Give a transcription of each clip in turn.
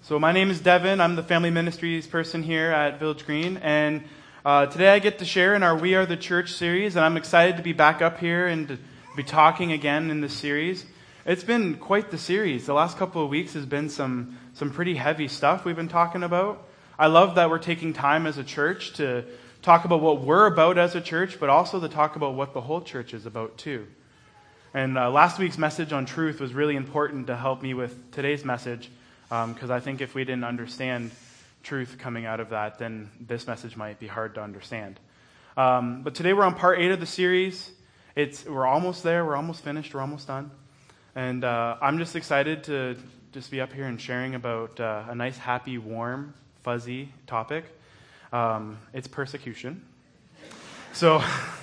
So my name is Devin. I'm the family ministries person here at Village Green, and today I get to share in our We Are the Church series, and I'm excited to be back up here and to be talking again in this series. It's been quite the series. The last couple of weeks has been some pretty heavy stuff we've been talking about. I love that we're taking time as a church to talk about what we're about as a church, but also to talk about what the whole church is about too. And last week's message on truth was really important to help me with today's message, because I think if we didn't understand truth coming out of that, then this message might be hard to understand. But today we're on part 8 of the series. We're almost there. We're almost finished. We're almost done. And I'm just excited to just be up here and sharing about a nice, happy, warm, fuzzy topic. It's persecution. So,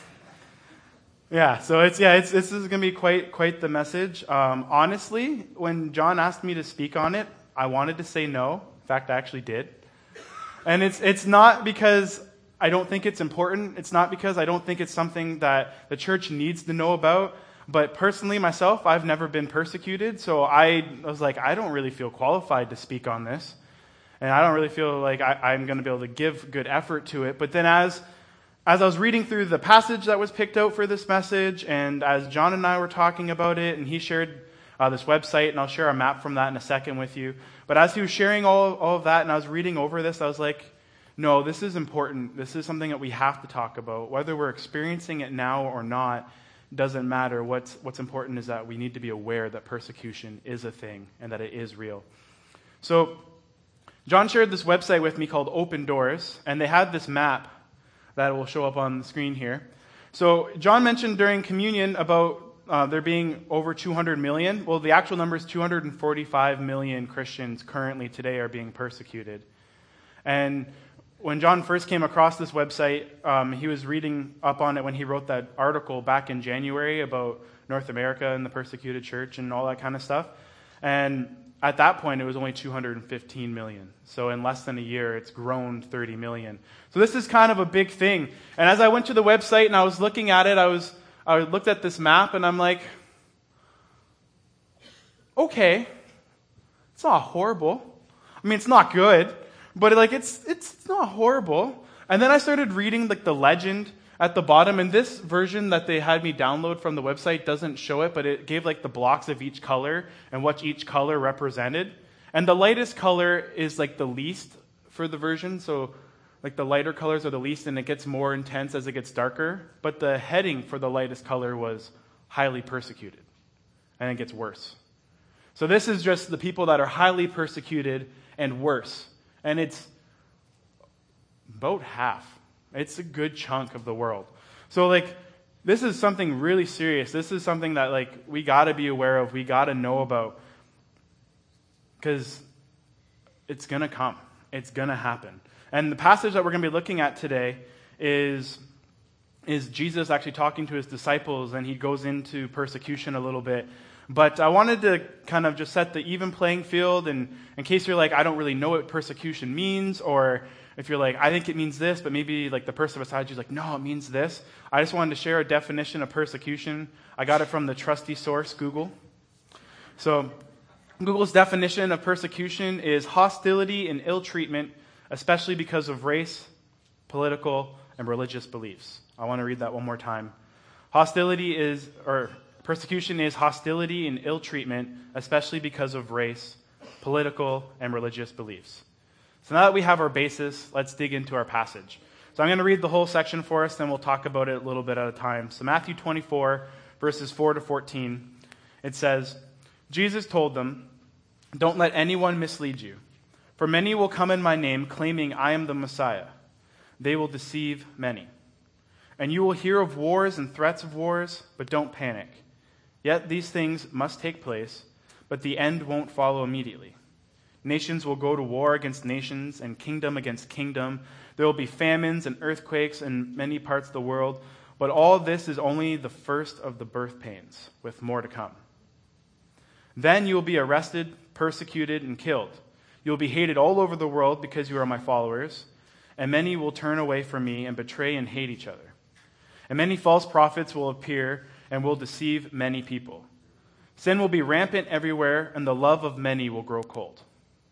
this is going to be quite the message. Honestly, when John asked me to speak on it, I wanted to say no. In fact, I actually did. And it's not because I don't think it's important. It's not because I don't think it's something that the church needs to know about. But personally, myself, I've never been persecuted. So I was like, I don't really feel qualified to speak on this. And I don't really feel like I'm going to be able to give good effort to it. But then as I was reading through the passage that was picked out for this message, and as John and I were talking about it, and he shared this website, and I'll share a map from that in a second with you. But as he was sharing all of that, and I was reading over this, I was like, no, this is important. This is something that we have to talk about. Whether we're experiencing it now or not doesn't matter. What's important is that we need to be aware that persecution is a thing and that it is real. So John shared this website with me called Open Doors, and they had this map that will show up on the screen here. So John mentioned during communion about there being over 200 million. Well, the actual number is 245 million Christians currently today are being persecuted. And when John first came across this website, he was reading up on it when he wrote that article back in January about North America and the persecuted church and all that kind of stuff. And at that point, it was only 215 million. So in less than a year, it's grown 30 million. So this is kind of a big thing. And as I went to the website and I was looking at it, I looked at this map and I'm like, okay, it's not horrible. I mean, it's not good, but it's not horrible. And then I started reading the legend at the bottom, and this version that they had me download from the website doesn't show it, but it gave the blocks of each color and what each color represented. And the lightest color is the least for the version, so the lighter colors are the least, and it gets more intense as it gets darker. But the heading for the lightest color was highly persecuted, and it gets worse. So this is just the people that are highly persecuted and worse. And it's about half. It's a good chunk of the world. So this is something really serious. This is something that we got to be aware of. We got to know about, because it's going to come. It's going to happen. And the passage that we're going to be looking at today is Jesus actually talking to his disciples, and he goes into persecution a little bit. But I wanted to kind of just set the even playing field, and in case you're I don't really know what persecution means, or if you're I think it means this, but maybe the person beside you is no, it means this. I just wanted to share a definition of persecution. I got it from the trusty source, Google. So Google's definition of persecution is hostility and ill treatment, especially because of race, political, and religious beliefs. I want to read that one more time. Persecution is hostility and ill treatment, especially because of race, political, and religious beliefs. So now that we have our basis, let's dig into our passage. So I'm going to read the whole section for us, then we'll talk about it a little bit at a time. So Matthew 24, verses 4 to 14, it says, Jesus told them, "Don't let anyone mislead you. For many will come in my name, claiming I am the Messiah. They will deceive many. And you will hear of wars and threats of wars, but don't panic. Yet these things must take place, but the end won't follow immediately. Nations will go to war against nations, and kingdom against kingdom. There will be famines and earthquakes in many parts of the world, but all this is only the first of the birth pains, with more to come. Then you will be arrested, persecuted, and killed. You will be hated all over the world because you are my followers, and many will turn away from me and betray and hate each other. And many false prophets will appear and will deceive many people. Sin will be rampant everywhere, and the love of many will grow cold.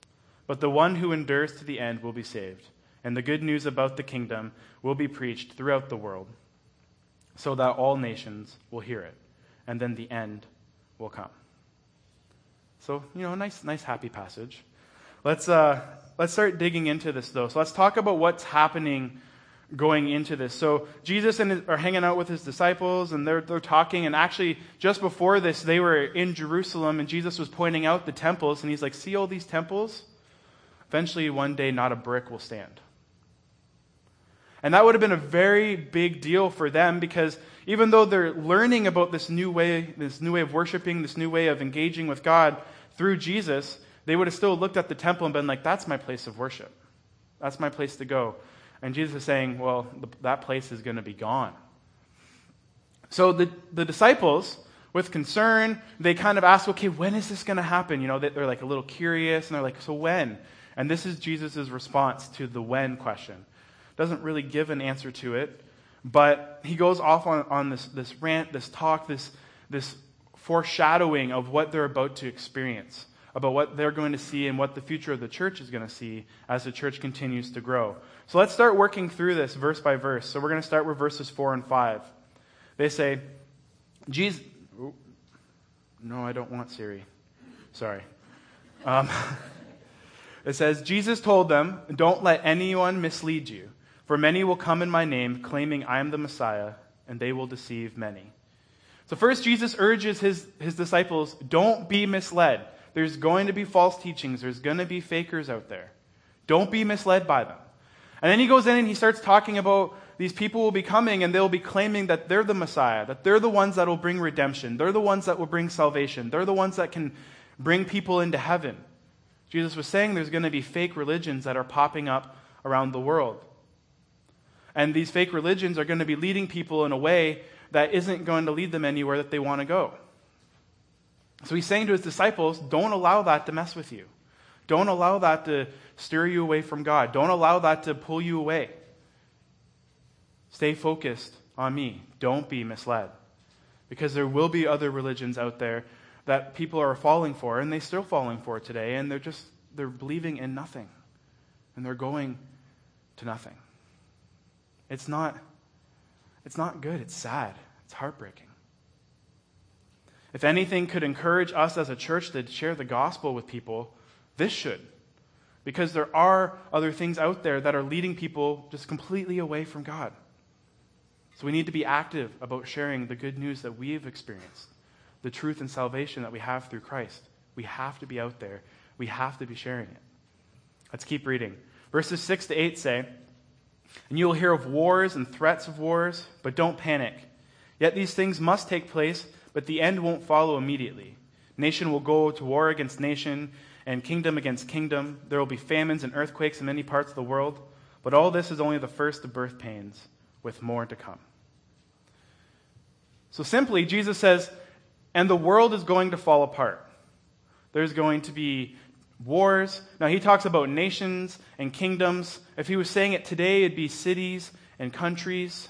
but the one who endures to the end will be saved. And the good news about the kingdom will be preached throughout the world, so that all nations will hear it, and then the end will come. So, a nice happy passage. Let's start digging into this, though. So let's talk about what's happening going into this. So Jesus are hanging out with his disciples, and they're talking, and actually just before this, they were in Jerusalem, and Jesus was pointing out the temples, and he's like, see all these temples? Eventually, one day, not a brick will stand. And that would have been a very big deal for them, because even though they're learning about this new way of worshiping, this new way of engaging with God through Jesus, they would have still looked at the temple and been like, that's my place of worship. That's my place to go. And Jesus is saying, well, that place is going to be gone. So the disciples, with concern, they kind of ask, okay, when is this going to happen? They're like a little curious, and they're like, so when? And this is Jesus' response to the when question. Doesn't really give an answer to it, but he goes off on this rant, this talk, this foreshadowing of what they're about to experience, about what they're going to see and what the future of the church is going to see as the church continues to grow. So let's start working through this verse by verse. So we're going to start with verses 4 and 5. They say, Jesus... No, I don't want Siri. Sorry. It says, Jesus told them, don't let anyone mislead you. For many will come in my name, claiming I am the Messiah, and they will deceive many. So first, Jesus urges his disciples, don't be misled. There's going to be false teachings. There's going to be fakers out there. Don't be misled by them. And then he goes in and he starts talking about these people will be coming, and they'll be claiming that they're the Messiah, that they're the ones that will bring redemption. They're the ones that will bring salvation. They're the ones that can bring people into heaven. Jesus was saying there's going to be fake religions that are popping up around the world. And these fake religions are going to be leading people in a way that isn't going to lead them anywhere that they want to go. So he's saying to his disciples, don't allow that to mess with you. Don't allow that to steer you away from God. Don't allow that to pull you away. Stay focused on me. Don't be misled. Because there will be other religions out there that people are falling for, and they're still falling for today, and they're believing in nothing. And they're going to nothing. It's not good. It's sad. It's heartbreaking. If anything could encourage us as a church to share the gospel with people, this should. Because there are other things out there that are leading people just completely away from God. So we need to be active about sharing the good news that we've experienced, the truth and salvation that we have through Christ. We have to be out there. We have to be sharing it. Let's keep reading. Verses 6 to 8 say, and you will hear of wars and threats of wars, but don't panic. Yet these things must take place, but the end won't follow immediately. Nation will go to war against nation, and kingdom against kingdom. There will be famines and earthquakes in many parts of the world, but all this is only the first of birth pains, with more to come. So simply, Jesus says, and the world is going to fall apart. There's going to be wars. Now, he talks about nations and kingdoms. If he was saying it today, it'd be cities and countries.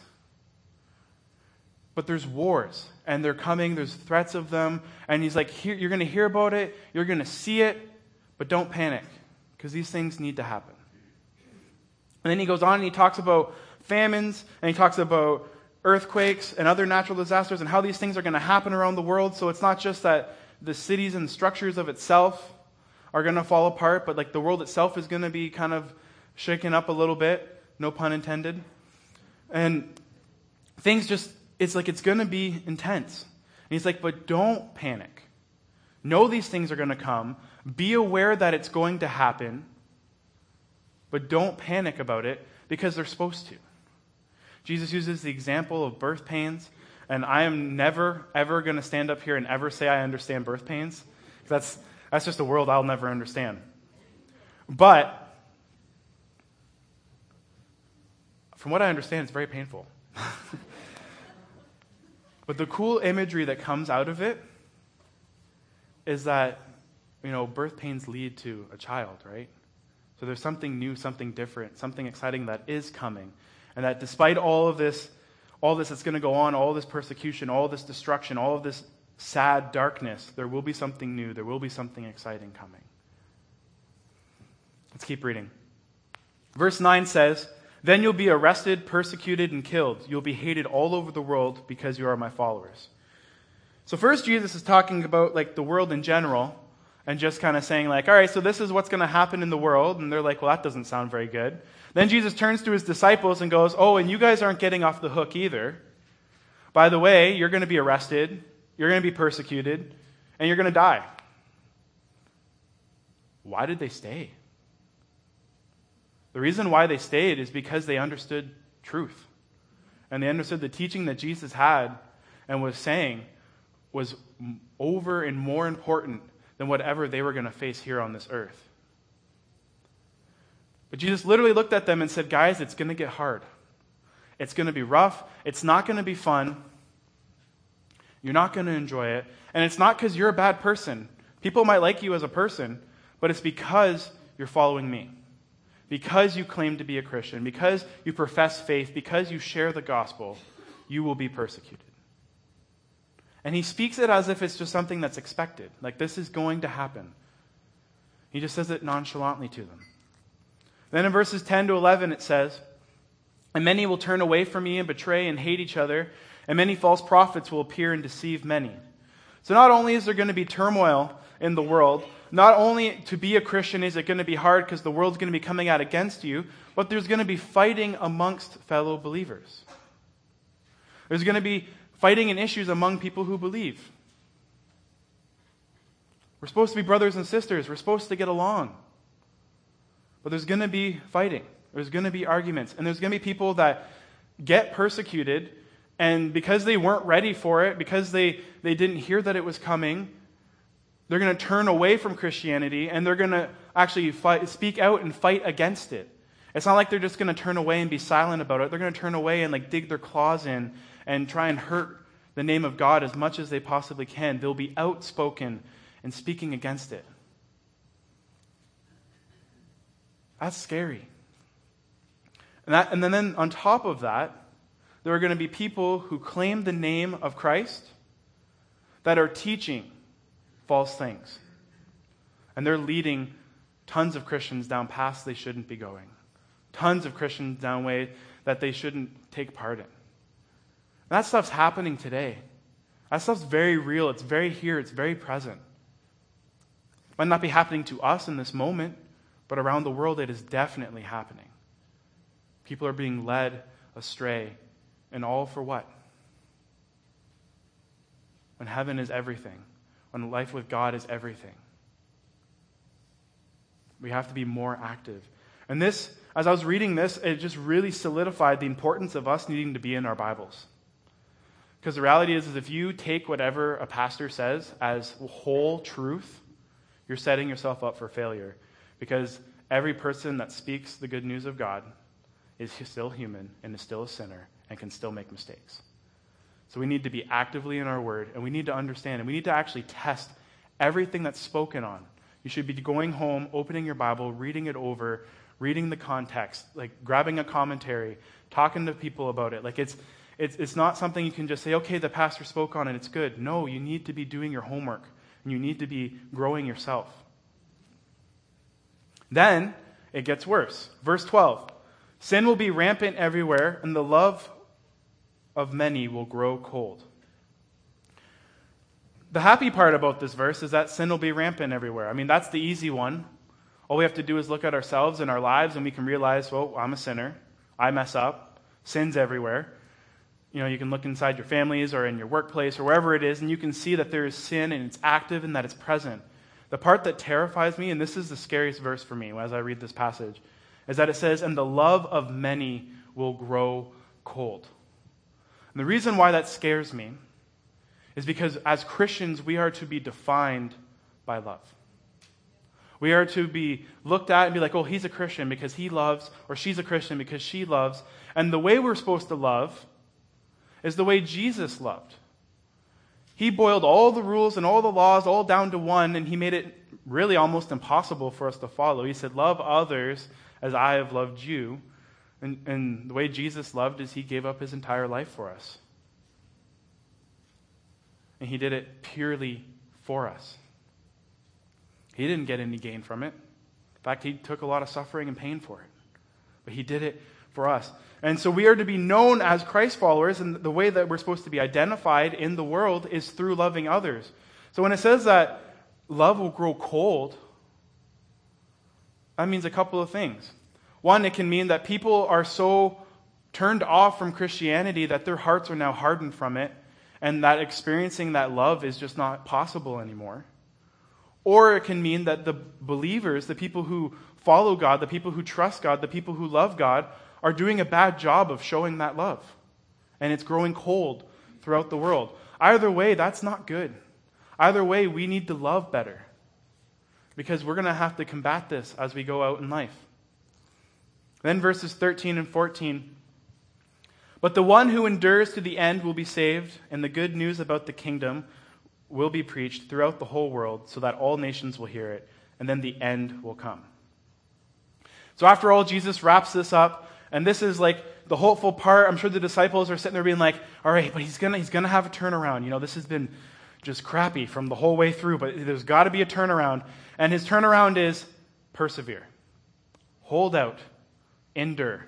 But there's wars, and they're coming. There's threats of them. And he's like, you're going to hear about it. You're going to see it. But don't panic, because these things need to happen. And then he goes on and he talks about famines, and he talks about earthquakes and other natural disasters and how these things are going to happen around the world. So it's not just that the cities and structures of itself are going to fall apart, but like the world itself is going to be kind of shaken up a little bit, no pun intended. And things just, it's like it's going to be intense. And he's like, but don't panic. Know these things are going to come. Be aware that it's going to happen, but don't panic about it because they're supposed to. Jesus uses the example of birth pains, and I am never, ever going to stand up here and ever say I understand birth pains. That's just a world I'll never understand. But from what I understand, it's very painful. But the cool imagery that comes out of it is that, birth pains lead to a child, right? So there's something new, something different, something exciting that is coming. And that despite all this that's going to go on, all this persecution, all this destruction, all of this sad darkness, there will be something new. There will be something exciting coming. Let's keep reading. Verse 9 says, "Then you'll be arrested, persecuted, and killed. You'll be hated all over the world because you are my followers." So first Jesus is talking about like the world in general and just kind of saying like, all right, so this is what's going to happen in the world. And they're like, well, that doesn't sound very good. Then Jesus turns to his disciples and goes, oh, and you guys aren't getting off the hook either. By the way, you're going to be arrested, you're going to be persecuted, and you're going to die. Why did they stay? The reason why they stayed is because they understood truth. And they understood the teaching that Jesus had and was saying was over and more important than whatever they were going to face here on this earth. But Jesus literally looked at them and said, guys, it's going to get hard. It's going to be rough. It's not going to be fun. You're not going to enjoy it. And it's not because you're a bad person. People might like you as a person, but it's because you're following me. Because you claim to be a Christian, because you profess faith, because you share the gospel, you will be persecuted. And he speaks it as if it's just something that's expected. Like this is going to happen. He just says it nonchalantly to them. Then in verses 10 to 11 it says, "And many will turn away from me and betray and hate each other, and many false prophets will appear and deceive many." So not only is there going to be turmoil in the world, not only to be a Christian is it going to be hard because the world's going to be coming out against you, but there's going to be fighting amongst fellow believers. There's going to be fighting and issues among people who believe. We're supposed to be brothers and sisters. We're supposed to get along. But there's going to be fighting. There's going to be arguments. And there's going to be people that get persecuted, and because they weren't ready for it, because they didn't hear that it was coming, they're going to turn away from Christianity, and they're going to actually speak out and fight against it. It's not like they're just going to turn away and be silent about it. They're going to turn away and like dig their claws in and try and hurt the name of God as much as they possibly can. They'll be outspoken and speaking against it. That's scary. And then on top of that, there are going to be people who claim the name of Christ that are teaching false things. And they're leading tons of Christians down paths they shouldn't be going. Tons of Christians down ways that they shouldn't take part in. And that stuff's happening today. That stuff's very real. It's very here. It's very present. It might not be happening to us in this moment, but around the world it is definitely happening. People are being led astray. And all for what? When heaven is everything. When life with God is everything. We have to be more active. And this, as I was reading this, it just really solidified the importance of us needing to be in our Bibles. Because the reality is if you take whatever a pastor says as whole truth, you're setting yourself up for failure. Because every person that speaks the good news of God is still human and is still a sinner and can still make mistakes. So we need to be actively in our word, and we need to understand, and we need to actually test everything that's spoken on. You should be going home, opening your Bible, reading it over, reading the context, like grabbing a commentary, talking to people about it. Like it's not something you can just say, okay, the pastor spoke on it, it's good. No, you need to be doing your homework, and you need to be growing yourself. Then it gets worse. Verse 12. "Sin will be rampant everywhere, and the love of many will grow cold." The happy part about this verse is that sin will be rampant everywhere. I mean, that's the easy one. All we have to do is look at ourselves and our lives, and we can realize, well, I'm a sinner. I mess up. Sin's everywhere. You know, you can look inside your families or in your workplace or wherever it is, and you can see that there is sin, and it's active and that it's present. The part that terrifies me, and this is the scariest verse for me as I read this passage, is that it says, "And the love of many will grow cold." And the reason why that scares me is because as Christians, we are to be defined by love. We are to be looked at and be like, oh, he's a Christian because he loves, or she's a Christian because she loves. And the way we're supposed to love is the way Jesus loved. He boiled all the rules and all the laws all down to one, and he made it really almost impossible for us to follow. He said, love others as I have loved you. And the way Jesus loved is he gave up his entire life for us. And he did it purely for us. He didn't get any gain from it. In fact, he took a lot of suffering and pain for it. But he did it for us. And so we are to be known as Christ followers, and the way that we're supposed to be identified in the world is through loving others. So when it says that love will grow cold, that means a couple of things. One, it can mean that people are so turned off from Christianity that their hearts are now hardened from it, and that experiencing that love is just not possible anymore. Or it can mean that the believers, the people who follow God, the people who trust God, the people who love God, are doing a bad job of showing that love. And it's growing cold throughout the world. Either way, that's not good. Either way, we need to love better. Because we're going to have to combat this as we go out in life. Then verses 13 and 14. But the one who endures to the end will be saved, and the good news about the kingdom will be preached throughout the whole world, so that all nations will hear it, and then the end will come. So after all, Jesus wraps this up, and this is like the hopeful part. I'm sure the disciples are sitting there being like, all right, but he's gonna have a turnaround. You know, this has been just crappy from the whole way through, but there's got to be a turnaround. And his turnaround is persevere. Hold out. Endure.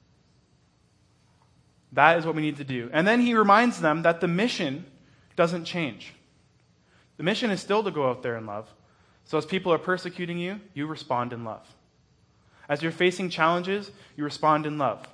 That is what we need to do. And then he reminds them that the mission doesn't change. The mission is still to go out there in love. So as people are persecuting you, you respond in love. As you're facing challenges, you respond in love.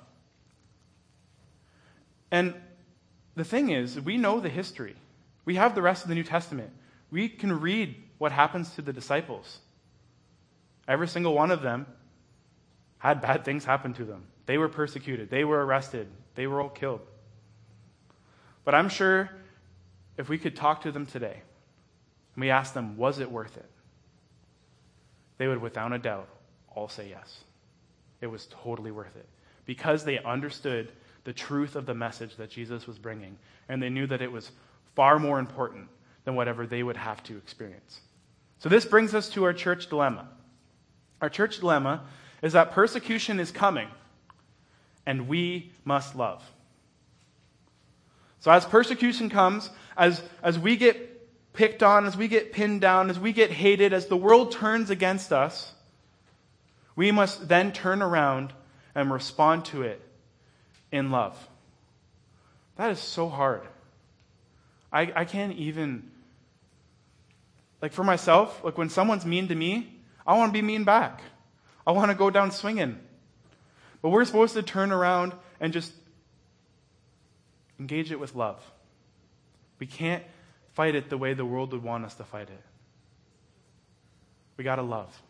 And the thing is, we know the history. We have the rest of the New Testament. We can read what happens to the disciples. Every single one of them had bad things happen to them. They were persecuted. They were arrested. They were all killed. But I'm sure if we could talk to them today, and we asked them, was it worth it? They would, without a doubt, all say yes. It was totally worth it. Because they understood the truth of the message that Jesus was bringing, and they knew that it was far more important than whatever they would have to experience. So this brings us to our church dilemma. Our church dilemma is that persecution is coming, and we must love. So as persecution comes, as we get picked on, as we get pinned down, as we get hated, as the world turns against us, we must then turn around and respond to it in love. That is so hard. I can't even, like for myself, like when someone's mean to me, I want to be mean back. I want to go down swinging. But we're supposed to turn around and just engage it with love. We can't fight it the way the world would want us to fight it. We got to love.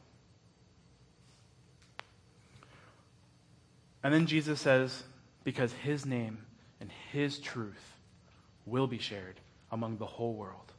And then Jesus says, because his name and his truth will be shared among the whole world.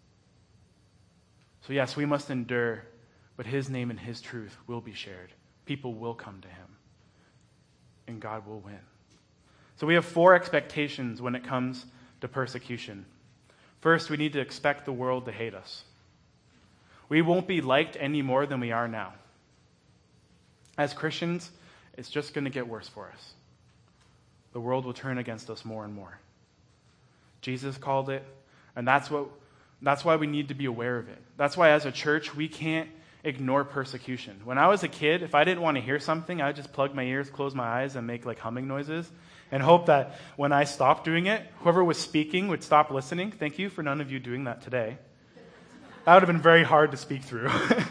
So yes, we must endure, but his name and his truth will be shared. People will come to him, and God will win. So we have 4 expectations when it comes to persecution. First, we need to expect the world to hate us. We won't be liked any more than we are now. As Christians, it's just going to get worse for us. The world will turn against us more and more. Jesus called it, and that's why we need to be aware of it. That's why as a church, we can't ignore persecution. When I was a kid, if I didn't want to hear something, I would just plug my ears, close my eyes, and make like humming noises, and hope that when I stopped doing it, whoever was speaking would stop listening. Thank you for none of you doing that today. That would have been very hard to speak through.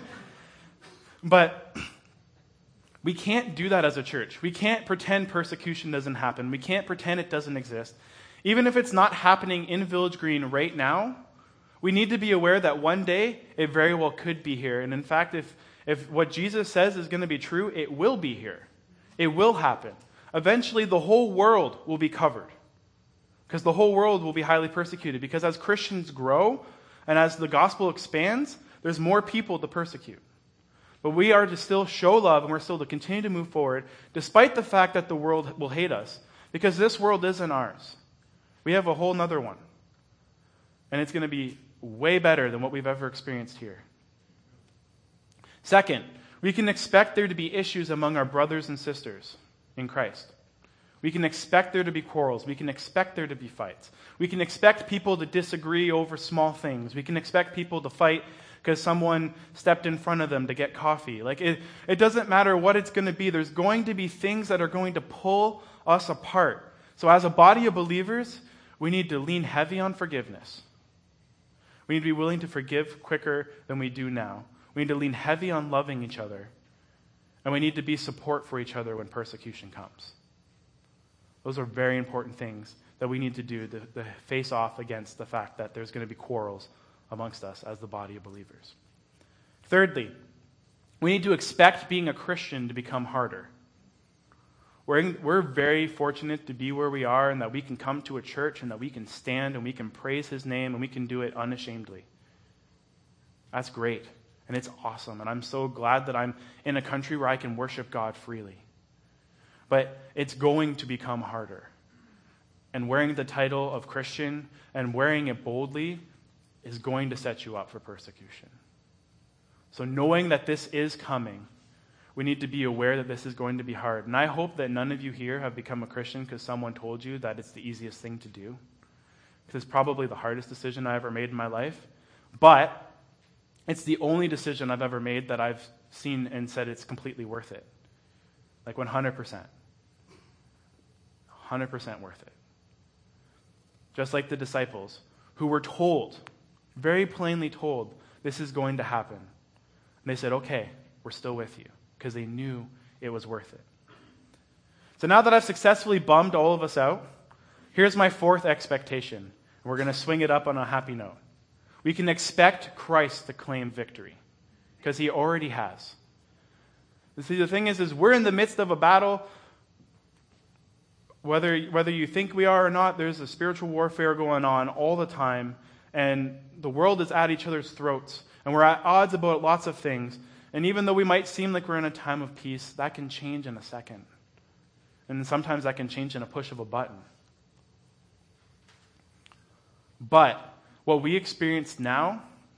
But we can't do that as a church. We can't pretend persecution doesn't happen. We can't pretend it doesn't exist. Even if it's not happening in Village Green right now, we need to be aware that one day it very well could be here. And in fact, if what Jesus says is going to be true, it will be here. It will happen. Eventually, the whole world will be covered. Because the whole world will be highly persecuted. Because as Christians grow and as the gospel expands, there's more people to persecute. But we are to still show love and we're still to continue to move forward despite the fact that the world will hate us. Because this world isn't ours. We have a whole nother one. And it's going to be way better than what we've ever experienced here. Second, we can expect there to be issues among our brothers and sisters in Christ. We can expect there to be quarrels. We can expect there to be fights. We can expect people to disagree over small things. We can expect people to fight because someone stepped in front of them to get coffee. Like it doesn't matter what it's going to be. There's going to be things that are going to pull us apart. So as a body of believers, we need to lean heavy on forgiveness. We need to be willing to forgive quicker than we do now. We need to lean heavy on loving each other. And we need to be support for each other when persecution comes. Those are very important things that we need to do to face off against the fact that there's going to be quarrels amongst us as the body of believers. Thirdly, we need to expect being a Christian to become harder. We're very fortunate to be where we are and that we can come to a church and that we can stand and we can praise his name and we can do it unashamedly. That's great. And it's awesome. And I'm so glad that I'm in a country where I can worship God freely. But it's going to become harder. And wearing the title of Christian and wearing it boldly is going to set you up for persecution. So knowing that this is coming, we need to be aware that this is going to be hard. And I hope that none of you here have become a Christian because someone told you that it's the easiest thing to do. Because it's probably the hardest decision I ever made in my life. But it's the only decision I've ever made that I've seen and said it's completely worth it. Like 100%. 100% worth it. Just like the disciples who were told, very plainly told, this is going to happen. And they said, okay, we're still with you. Because they knew it was worth it. So now that I've successfully bummed all of us out, here's my fourth expectation. We're going to swing it up on a happy note. We can expect Christ to claim victory. Because he already has. See, the thing is we're in the midst of a battle. Whether you think we are or not, there's a spiritual warfare going on all the time. And the world is at each other's throats. And we're at odds about lots of things. And even though we might seem like we're in a time of peace, that can change in a second. And sometimes that can change in a push of a button. But what we experience now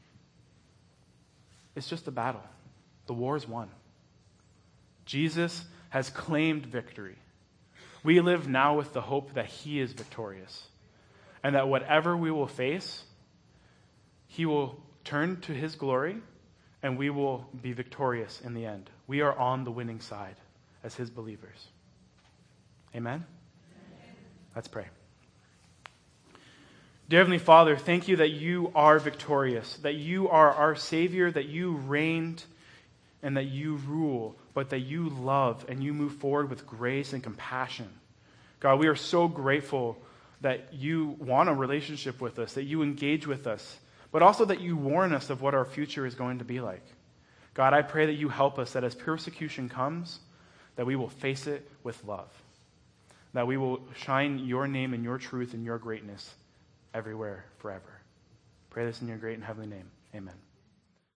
is just a battle. The war's won. Jesus has claimed victory. We live now with the hope that he is victorious. And that whatever we will face, he will turn to his glory and we will be victorious in the end. We are on the winning side as his believers. Amen? Let's pray. Dear Heavenly Father, thank you that you are victorious, that you are our Savior, that you reigned and that you rule, but that you love and you move forward with grace and compassion. God, we are so grateful that you want a relationship with us, that you engage with us, but also that you warn us of what our future is going to be like. God, I pray that you help us, that as persecution comes, that we will face it with love, that we will shine your name and your truth and your greatness everywhere, forever. Pray this in your great and heavenly name. Amen.